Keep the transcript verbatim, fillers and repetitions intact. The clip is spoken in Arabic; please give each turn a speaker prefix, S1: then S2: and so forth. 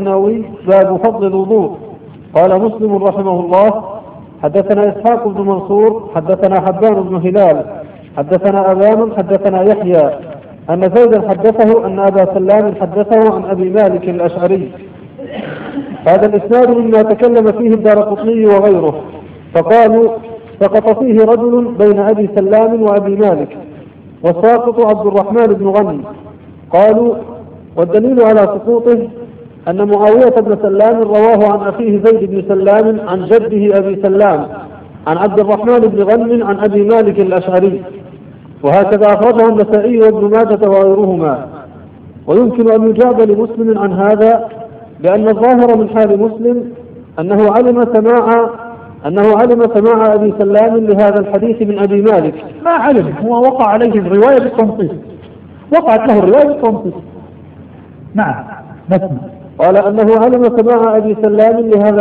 S1: النووي: باب فضل الوضوء. قال مسلم رحمه الله: حدثنا إسحاق بن منصور حدثنا حبان بن هلال حدثنا أبان حدثنا يحيى أن زيدا حدثه أن أبا سلام حدثه عن أبي مالك الأشعري. هذا الإسناد مما تكلم فيه الدارقطني وغيره، فقالوا: سقط فيه رجل بين أبي سلام وأبي مالك، والساقط عبد الرحمن بن غنم. قالوا: والدليل على سقوطه أن معاوية بن سلام رواه عن أخيه زيد بن سلام عن جده أبي سلام عن عبد الرحمن بن غنم عن أبي مالك الأشعري، وهكذا أخرجه النسائي وابن ماجه وغيرهما. ويمكن أن يجاب لمسلم عن هذا لأن الظاهر من حال مسلم أنه علم سماع أنه علم سماع أبي سلام لهذا الحديث من أبي مالك.
S2: ما علم، هو وقع عليه الرواية بالتنصيص، وقعت له الرواية بالتنصيص. نعم.
S1: قال أنه علم سماع أبي سلام لهذا